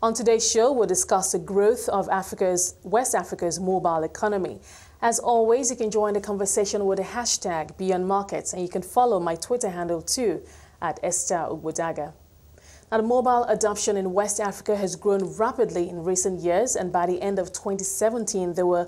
On today's show, we'll discuss the growth of West Africa's mobile economy. As always, you can join the conversation with the hashtag Beyond Markets, and you can follow my Twitter handle too at Esther Ugbodaga. Now, the mobile adoption in West Africa has grown rapidly in recent years, and by the end of 2017, there were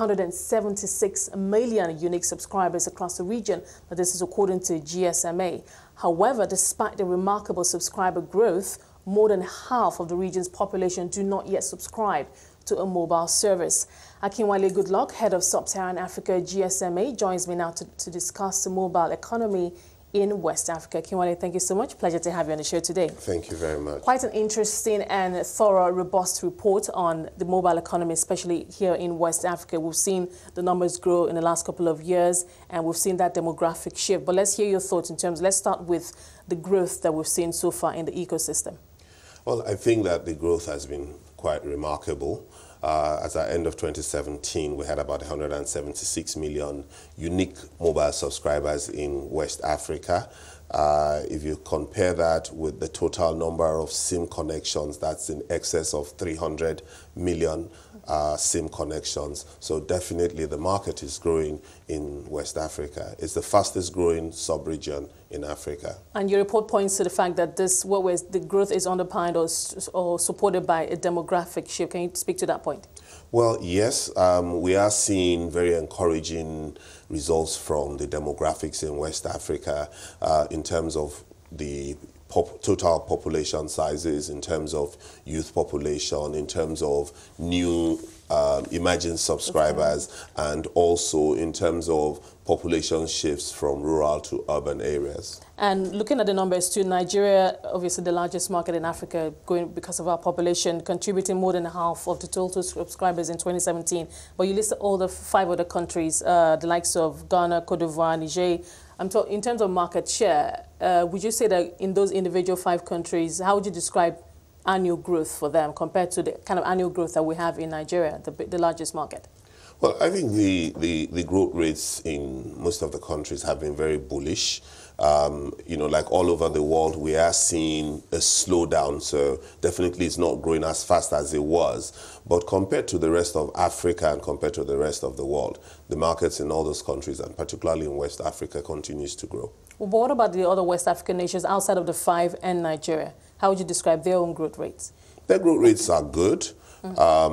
176 million unique subscribers across the region. Now, this is according to GSMA. However, despite the remarkable subscriber growth, more than half of the region's population do not yet subscribe to a mobile service. Akinwale Goodluck, head of Sub-Saharan Africa GSMA, joins me now to discuss the mobile economy in West Africa. Akinwale, thank you so much. Pleasure to have you on the show today. Thank you very much. Quite an interesting and thorough, robust report on the mobile economy, especially here in West Africa. We've seen the numbers grow in the last couple of years, and we've seen that demographic shift. But let's hear your thoughts in terms, let's start with the growth that we've seen so far in the ecosystem. Well, I think that the growth has been quite remarkable. At the end of 2017, we had about 176 million unique mobile subscribers in West Africa. If you compare that with the total number of SIM connections, that's in excess of 300 million SIM connections. So definitely the market is growing in West Africa. It's the fastest growing sub-region in Africa. And your report points to the fact that the growth is underpinned or supported by a demographic shift. Can you speak to that point? Well, yes, we are seeing very encouraging results from the demographics in West Africa in terms of the total population sizes, in terms of youth population, in terms of new emerging subscribers, and also in terms of population shifts from rural to urban areas. And looking at the numbers too, Nigeria, obviously the largest market in Africa, because of our population, contributing more than half of the total subscribers in 2017. But you listed all the 5 other countries, the likes of Ghana, Cote d'Ivoire, Niger. In terms of market share, would you say that in those individual 5 countries, how would you describe annual growth for them compared to the kind of annual growth that we have in Nigeria, the largest market? Well, I think the growth rates in most of the countries have been very bullish. You know, like all over the world, we are seeing a slowdown. So definitely it's not growing as fast as it was. But compared to the rest of Africa and compared to the rest of the world, the markets in all those countries, and particularly in West Africa, continues to grow. Well, but what about the other West African nations outside of the 5 and Nigeria? How would you describe their own growth rates? Their growth rates are good. There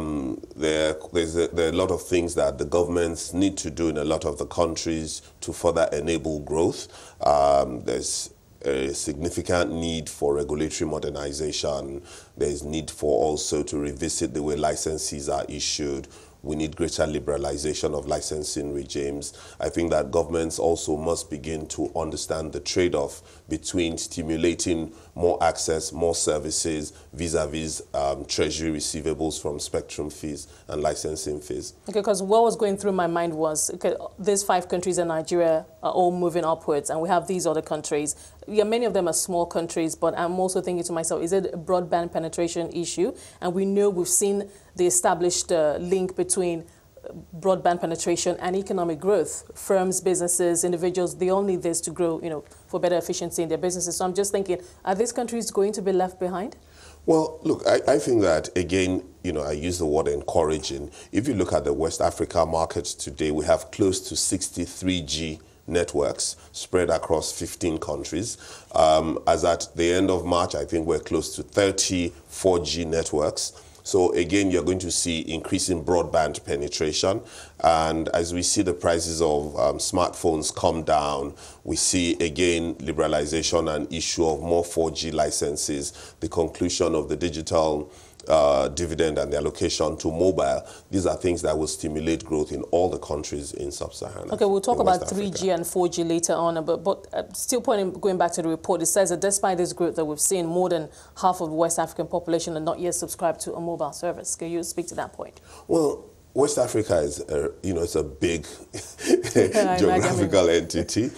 are a lot of things that the governments need to do in a lot of the countries to further enable growth. There's a significant need for regulatory modernization. There's need for also to revisit the way licenses are issued. We need greater liberalization of licensing regimes. I think that governments also must begin to understand the trade-off between stimulating more access, more services, vis-a-vis treasury receivables from spectrum fees and licensing fees. Okay, because what was going through my mind was, okay, these 5 countries in Nigeria are all moving upwards, and we have these other countries. Yeah, many of them are small countries, but I'm also thinking to myself, is it a broadband penetration issue? And we know we've seen the established link between broadband penetration and economic growth. Firms, businesses, individuals, they all need this to grow, you know, for better efficiency in their businesses. So I'm just thinking, are these countries going to be left behind? Well, look, I think that, again, you know, I use the word encouraging. If you look at the West Africa markets today, we have close to 63G networks spread across 15 countries. As at the end of March, I think we're close to 30 4G networks. So again, you're going to see increasing broadband penetration. And as we see the prices of smartphones come down, we see again liberalization and issue of more 4G licenses, the conclusion of the digital dividend and the allocation to mobile. These are things that will stimulate growth in all the countries in Sub-Saharan Africa. Okay, we'll talk about 3G and 4G later on, but still going back to the report, it says that despite this growth that we've seen, more than half of the West African population are not yet subscribed to a mobile service. Can you speak to that point? Well, West Africa is, it's a big geographical entity,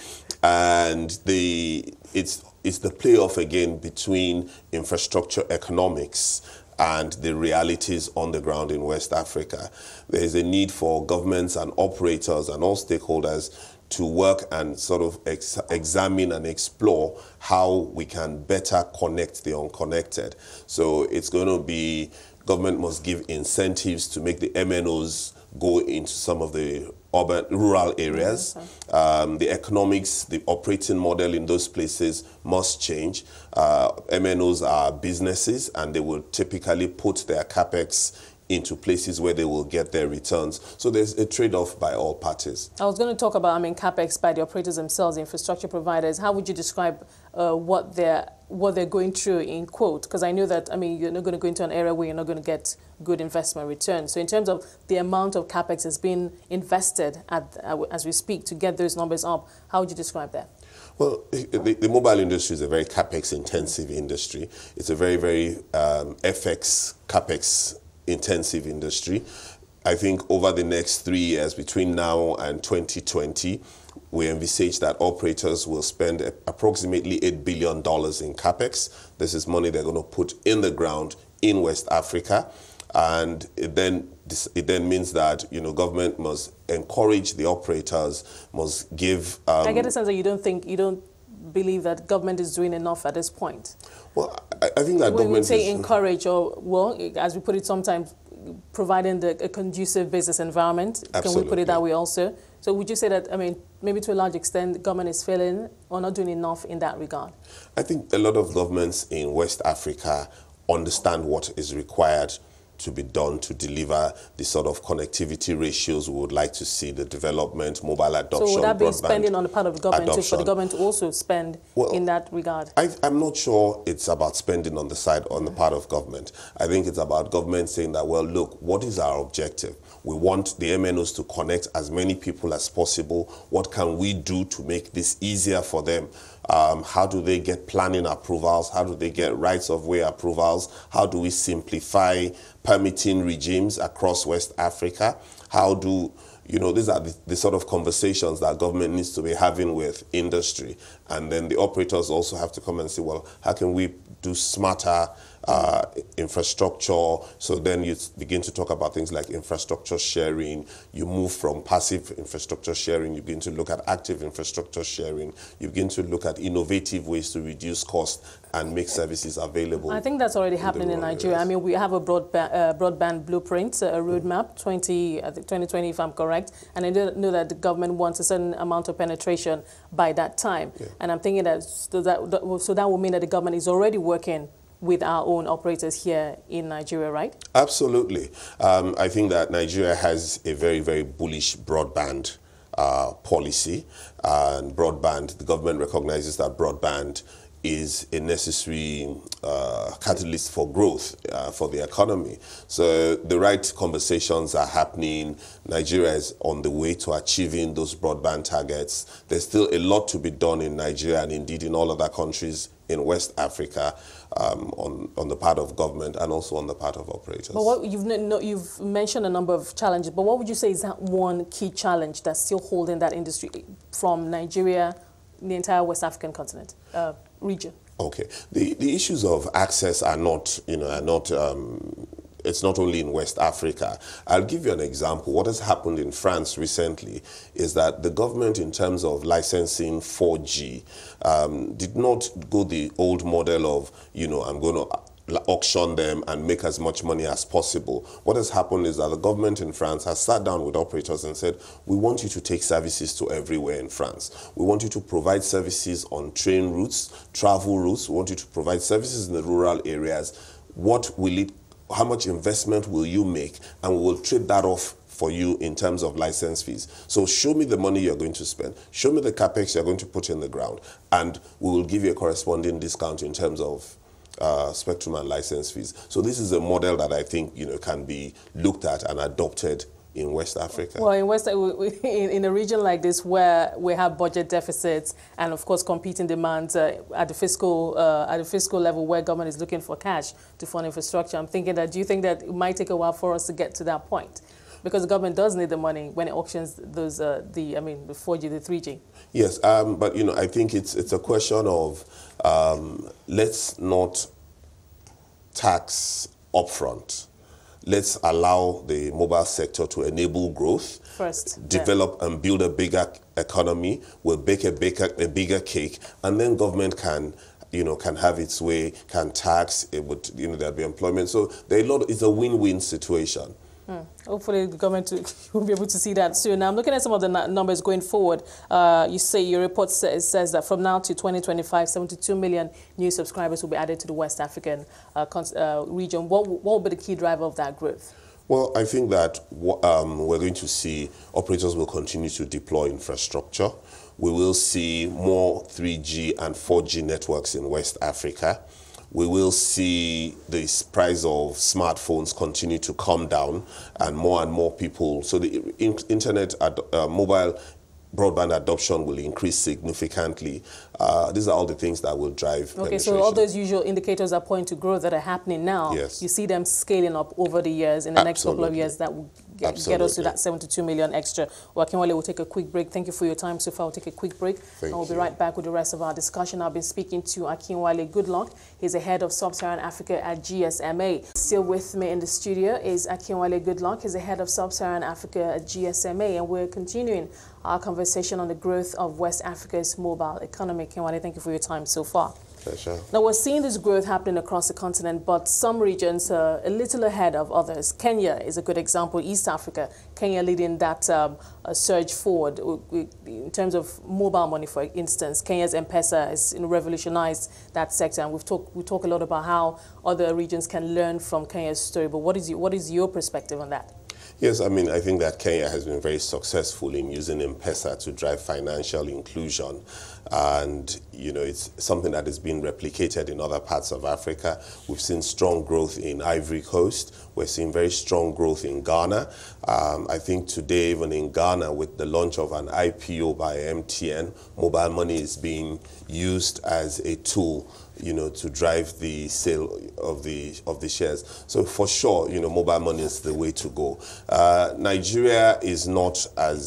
and it's the playoff again between infrastructure economics and the realities on the ground in West Africa. There is a need for governments and operators and all stakeholders to work and sort of examine and explore how we can better connect the unconnected. So it's going to be, government must give incentives to make the MNOs go into some of the urban, rural areas. The economics, the operating model in those places must change. MNOs are businesses, and they will typically put their capex into places where they will get their returns. So there's a trade-off by all parties. I was going to talk about, capex by the operators themselves, the infrastructure providers. How would you describe what they're going through in quote? Because I know that, you're not going to go into an area where you're not going to get good investment returns. So in terms of the amount of capex that's been invested as we speak to get those numbers up, how would you describe that? Well, the mobile industry is a very capex-intensive industry. It's a very, very capex intensive industry. I think over the next 3 years, between now and 2020, we envisage that operators will spend approximately $8 billion in capex. This is money they're going to put in the ground in West Africa. And it then means that, government must encourage the operators, must give... I get a sense that you don't believe that government is doing enough at this point. Well, I think that when we say encourage, or, well, as we put it sometimes, providing a conducive business environment. Absolutely. Can we put it that way also? So would you say that, maybe to a large extent, the government is failing or not doing enough in that regard? I think a lot of governments in West Africa understand what is required to be done to deliver the sort of connectivity ratios we would like to see, the development, mobile adoption, so would that be spending on the part of the government too, for the government to also spend in that regard? I'm not sure it's about spending on the part of government. I think it's about government saying that, well, look, what is our objective? We want the MNOs to connect as many people as possible. What can we do to make this easier for them? How do they get planning approvals? How do they get rights of way approvals? How do we simplify permitting regimes across West Africa? How do, these are the sort of conversations that government needs to be having with industry. And then the operators also have to come and say, well, how can we do smarter infrastructure? So then you begin to talk about things like infrastructure sharing. You move from passive infrastructure sharing. You begin to look at active infrastructure sharing. You begin to look at innovative ways to reduce cost and make services available. I think that's already happening in Nigeria. Areas. We have a broadband blueprint, a roadmap, 2020 if I'm correct. And I know that the government wants a certain amount of penetration by that time. Yeah. And I'm thinking that so that will mean that the government is already working with our own operators here in Nigeria, right? Absolutely. I think that Nigeria has a very, very bullish broadband policy. And broadband, the government recognizes that broadband is a necessary catalyst for growth for the economy. So the right conversations are happening. Nigeria is on the way to achieving those broadband targets. There's still a lot to be done in Nigeria and indeed in all other countries in West Africa on the part of government and also on the part of operators. But you've mentioned a number of challenges, but what would you say is that one key challenge that's still holding that industry from Nigeria, the entire West African continent, region? Okay. The issues of access are not, it's not only in West Africa. I'll give you an example. What has happened in France recently is that the government, in terms of licensing 4G, did not go the old model of, I'm going to auction them and make as much money as possible. What has happened is that the government in France has sat down with operators and said, we want you to take services to everywhere in France. We want you to provide services on train routes, travel routes. We want you to provide services in the rural areas. How much investment will you make? And we will trade that off for you in terms of license fees. So show me the money you're going to spend. Show me the capex you're going to put in the ground. And we will give you a corresponding discount in terms of spectrum and license fees. So this is a model that I think can be looked at and adopted in West Africa. Well, in a region like this where we have budget deficits and of course competing demands at the fiscal level where government is looking for cash to fund infrastructure, I'm thinking that, do you think that it might take a while for us to get to that point? Because the government does need the money when it auctions those the 4G, the 3G. Yes, but I think it's a question of let's not tax upfront. Let's allow the mobile sector to enable growth, develop and build a bigger economy, will bake a bigger cake, and then government can have its way, can tax, it would, there'll be employment. So it's a win-win situation. Hopefully the government will be able to see that soon. Now, I'm looking at some of the numbers going forward. You say your report says that from now to 2025, 72 million new subscribers will be added to the West African region. What will be the key driver of that growth? Well, I think that we're going to see operators will continue to deploy infrastructure. We will see more 3G and 4G networks in West Africa. We will see the price of smartphones continue to come down, and more people. So the mobile broadband adoption will increase significantly. These are all the things that will drive penetration. So all those usual indicators that point to growth that are happening now, yes, you see them scaling up over the years, in the next couple of years, that will get us to that 72 million extra. Well, Akinwale will take a quick break. Thank you for your time so far. We'll take a quick break. And we'll be right back with the rest of our discussion. I've been speaking to Akinwale Goodluck. He's the head of Sub-Saharan Africa at GSMA. Still with me in the studio is Akinwale Goodluck. He's the head of Sub-Saharan Africa at GSMA. And we're continuing our conversation on the growth of West Africa's mobile economy. Akinwale, thank you for your time so far. Pleasure. Now, we're seeing this growth happening across the continent, but some regions are a little ahead of others. Kenya is a good example. East Africa, Kenya leading that surge forward in terms of mobile money, for instance. Kenya's M-Pesa has revolutionized that sector, and we talk a lot about how other regions can learn from Kenya's story. But what is your perspective on that? Yes, I mean, I think that Kenya has been very successful in using M-Pesa to drive financial inclusion. And, it's something that is being replicated in other parts of Africa. We've seen strong growth in Ivory Coast. We're seeing very strong growth in Ghana. I think today, even in Ghana, with the launch of an IPO by MTN, mobile money is being used as a tool to drive the sale of the shares. So for sure, mobile money is the way to go. Nigeria is not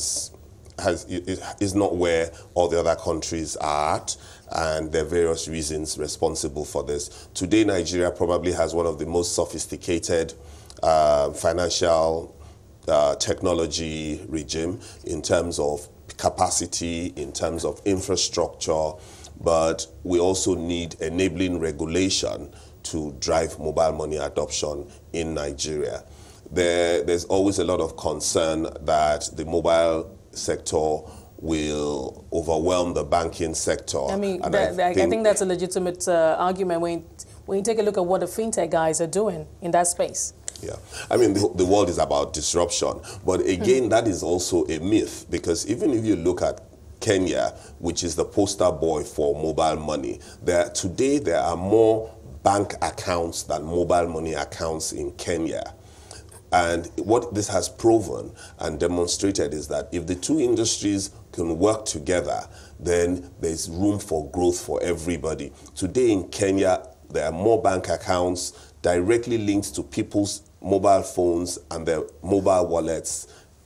is not where all the other countries are at, and there are various reasons responsible for this. Today, Nigeria probably has one of the most sophisticated financial technology regime in terms of capacity, in terms of infrastructure, but we also need enabling regulation to drive mobile money adoption in Nigeria. There's always a lot of concern that the mobile sector will overwhelm the banking sector. I mean, I think that's a legitimate argument when you take a look at what the fintech guys are doing in that space. Yeah, I mean, the world is about disruption, but again, that is also a myth, because even if you look at Kenya, which is the poster boy for mobile money, today there are more bank accounts than mobile money accounts in Kenya. And what this has proven and demonstrated is that if the two industries can work together, then there's room for growth for everybody. Today in Kenya, there are more bank accounts directly linked to people's mobile phones and their mobile wallets,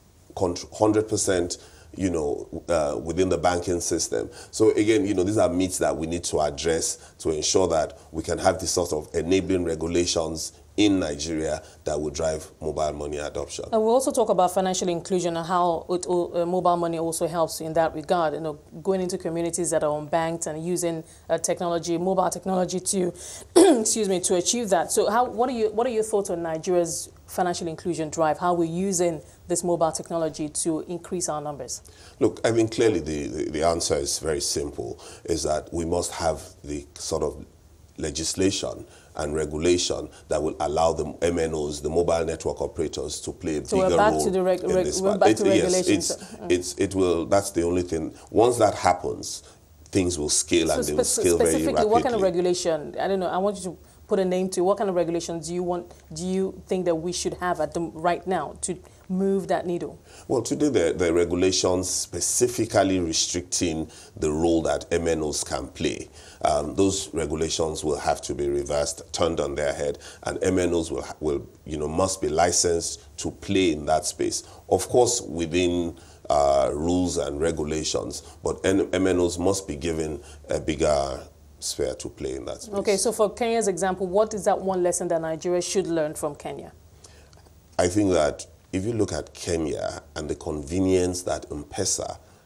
100%, within the banking system. So again, these are myths that we need to address to ensure that we can have this sort of enabling regulations in Nigeria that will drive mobile money adoption. And we'll also talk about financial inclusion and how mobile money also helps in that regard. Going into communities that are unbanked and using mobile technology to, to achieve that. So what are your thoughts on Nigeria's financial inclusion drive? How we're using this mobile technology to increase our numbers? Look, I mean, clearly the answer is very simple, is that we must have the sort of legislation and regulation that will allow the MNOs, the mobile network operators, to play a bigger role in this. We're back to regulations. Yes, it will. That's the only thing. Once that happens, things will scale, and they will scale very rapidly. Specifically, what kind of regulation? I don't know. I want you to put a name to it. What kind of regulations do you think that we should have right now to move that needle? Well, today the regulations specifically restricting the role that MNOs can play. Those regulations will have to be reversed, turned on their head, and MNOs must be licensed to play in that space. Of course, within rules and regulations, but MNOs must be given a bigger sphere to play in that space. Okay, so for Kenya's example, what is that one lesson that Nigeria should learn from Kenya? I think that if you look at Kenya and the convenience that M-Pesa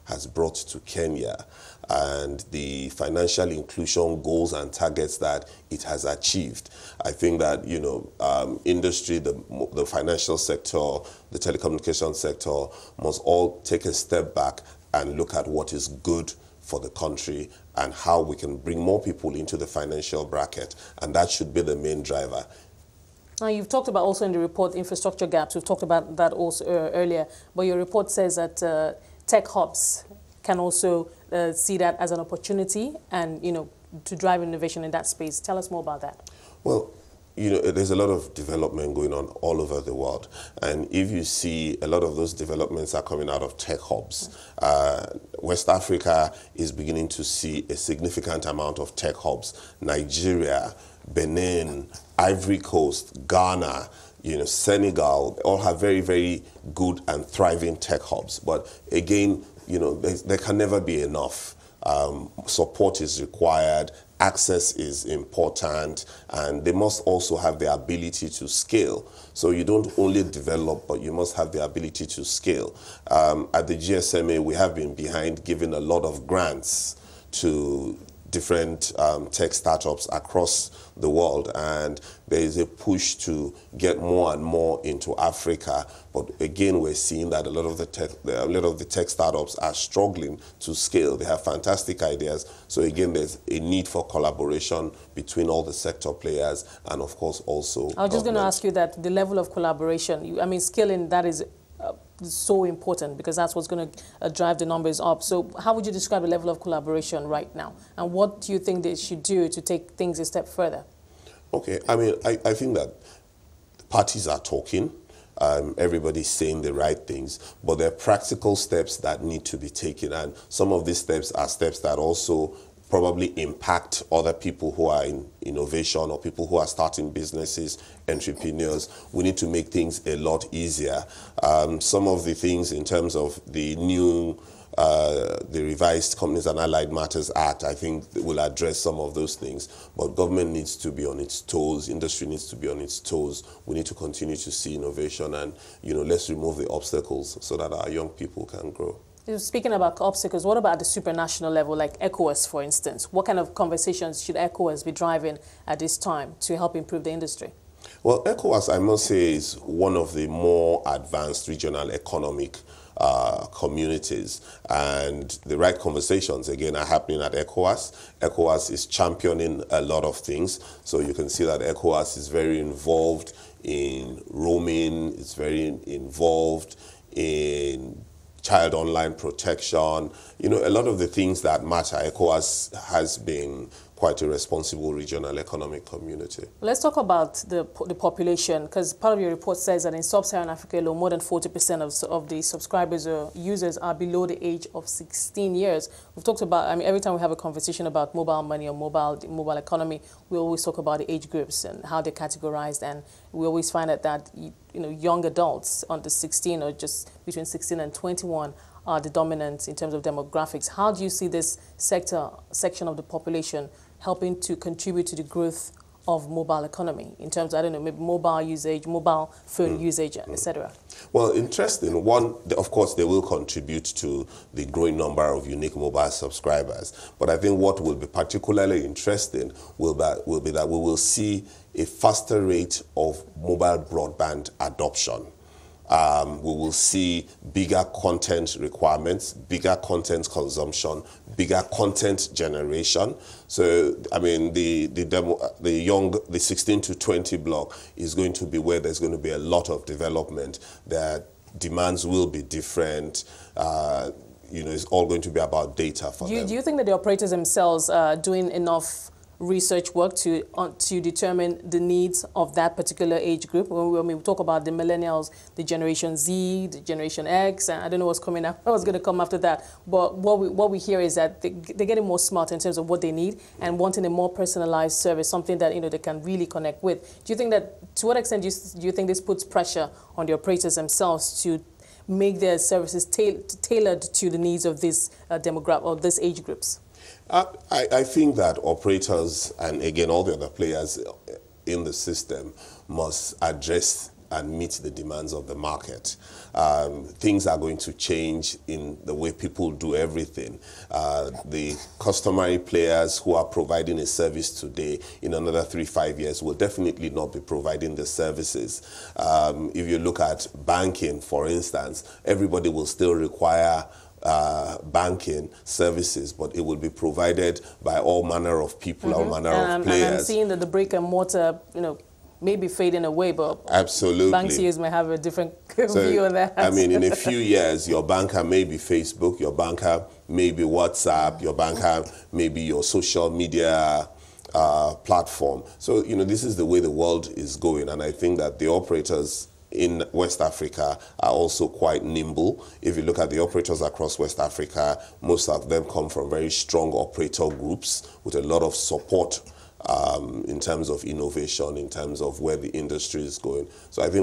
has brought to Kenya and the financial inclusion goals and targets that it has achieved. I think that, industry, the financial sector, the telecommunications sector must all take a step back and look at what is good for the country and how we can bring more people into the financial bracket. And that should be the main driver. Now, you've talked about also in the report infrastructure gaps. We've talked about that also earlier. But your report says that tech hubs can also see that as an opportunity and, to drive innovation in that space. Tell us more about that. Well, there's a lot of development going on all over the world. And if you see, a lot of those developments are coming out of tech hubs. West Africa is beginning to see a significant amount of tech hubs. Nigeria, Benin, Ivory Coast, Ghana, Senegal, all have very, very good and thriving tech hubs. But again, there can never be enough. Support is required, access is important, and they must also have the ability to scale. So you don't only develop, but you must have the ability to scale. At the GSMA, we have been behind giving a lot of grants to different tech startups across the world, and there is a push to get more and more into Africa. But again, we're seeing that a lot of the tech startups are struggling to scale. They have fantastic ideas. So again, there's a need for collaboration between all the sector players and, of course, also I was just going to ask you that the level of collaboration, scaling, that is so important because that's what's going to drive the numbers up. So how would you describe the level of collaboration right now? And what do you think they should do to take things a step further? Okay, I think that parties are talking. Everybody's saying the right things, but there are practical steps that need to be taken. And some of these steps are steps that also probably impact other people who are in innovation or people who are starting businesses, entrepreneurs. We need to make things a lot easier. Some of the things in terms of the new, the revised Companies and Allied Matters Act, I think will address some of those things. But government needs to be on its toes, industry needs to be on its toes. We need to continue to see innovation and, let's remove the obstacles so that our young people can grow. Speaking about obstacles, what about the supranational level, like ECOWAS, for instance? What kind of conversations should ECOWAS be driving at this time to help improve the industry? Well, ECOWAS, I must say, is one of the more advanced regional economic communities, and the right conversations, again, are happening at ECOWAS. ECOWAS is championing a lot of things, so you can see that ECOWAS is very involved in roaming, it's very involved in child online protection, a lot of the things that matter. ECOWAS has been quite a responsible regional economic community. Let's talk about the population, because part of your report says that in sub-Saharan Africa alone, more than 40% of the subscribers or users are below the age of 16 years. We've talked about, every time we have a conversation about mobile money or mobile economy, we always talk about the age groups and how they're categorized, and we always find out that young adults under 16 or just between 16 and 21 are the dominant in terms of demographics. How do you see this section of the population helping to contribute to the growth of mobile economy in terms of, maybe mobile usage, mobile phone usage, etc.? Well, interesting. One, of course, they will contribute to the growing number of unique mobile subscribers. But I think what will be particularly interesting will be that we will see a faster rate of mobile broadband adoption. We will see bigger content requirements, bigger content consumption, bigger content generation. So, the 16 to 20 block is going to be where there's going to be a lot of development. Their demands will be different. It's all going to be about data for them. Do you think that the operators themselves are doing enough research work to determine the needs of that particular age group? When we talk about the millennials, the Generation Z, the Generation X, and I don't know what's coming up, what's going to come after that. But what we hear is that they're getting more smart in terms of what they need and wanting a more personalized service, something that they can really connect with. Do you think that, to what extent do you think this puts pressure on the operators themselves to make their services tailored to the needs of this demographic or this age groups? I think that operators and, again, all the other players in the system must address and meet the demands of the market. Things are going to change in the way people do everything. The customary players who are providing a service today, in another 3-5 years, will definitely not be providing the services. If you look at banking, for instance, everybody will still require banking services, but it will be provided by all manner of people, all manner of players. And I'm seeing that the brick and mortar, may be fading away, but absolutely, banks may have a different view on that. I mean, in a few years, your banker may be Facebook, your banker may be WhatsApp, your banker may be your social media platform. So, this is the way the world is going, and I think that the operators in West Africa are also quite nimble. If you look at the operators across West Africa, most of them come from very strong operator groups with a lot of support in terms of innovation, in terms of where the industry is going. So I think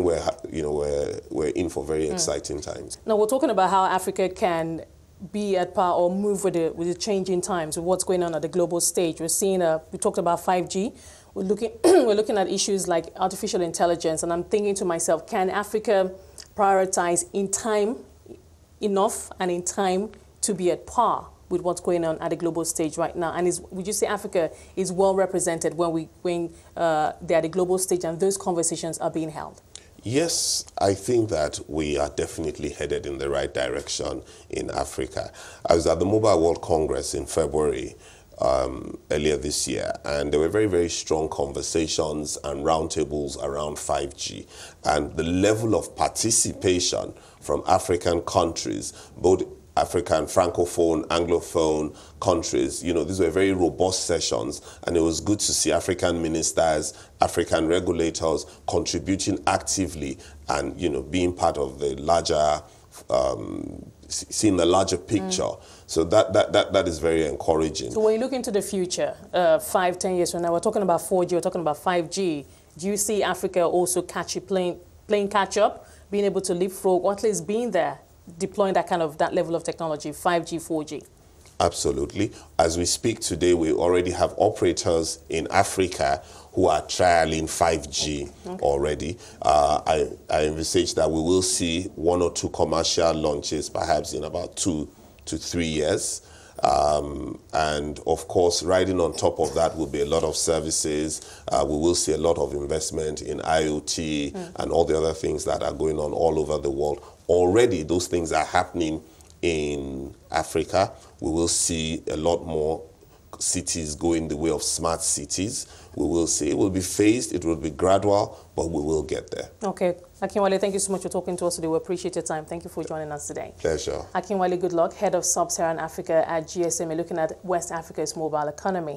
we're in for very exciting times. Now we're talking about how Africa can be at par or move with the changing times, with what's going on at the global stage. We're seeing we talked about 5G. We're looking at issues like artificial intelligence, and I'm thinking to myself, can Africa prioritize in time enough and in time to be at par with what's going on at the global stage right now? And would you say Africa is well represented when they're at the global stage and those conversations are being held? Yes, I think that we are definitely headed in the right direction in Africa. I was at the Mobile World Congress in February earlier this year, and there were very, very strong conversations and roundtables around 5G. And the level of participation from African countries, both African, Francophone, Anglophone countries, these were very robust sessions, and it was good to see African ministers, African regulators contributing actively and, being part of the larger, seeing the larger picture. So that is very encouraging. So when you look into the future, 5-10 years from now, we're talking about 4G, we're talking about 5G. Do you see Africa also playing catch up, being able to leapfrog, or at least being there, deploying that level of technology, 5G, 4G? Absolutely. As we speak today, we already have operators in Africa who are trialing 5G already. I envisage that we will see 1 or 2 commercial launches perhaps in about 2 to 3 years. And of course, riding on top of that will be a lot of services. We will see a lot of investment in IoT and all the other things that are going on all over the world. Already, those things are happening in Africa. We will see a lot more cities going the way of smart cities. We will see. It will be phased, it will be gradual, but we will get there. Okay. Akinwale, thank you so much for talking to us today. We appreciate your time. Thank you for joining us today. Pleasure. Akinwale Goodluck, Head of Sub-Saharan Africa at GSMA, looking at West Africa's mobile economy.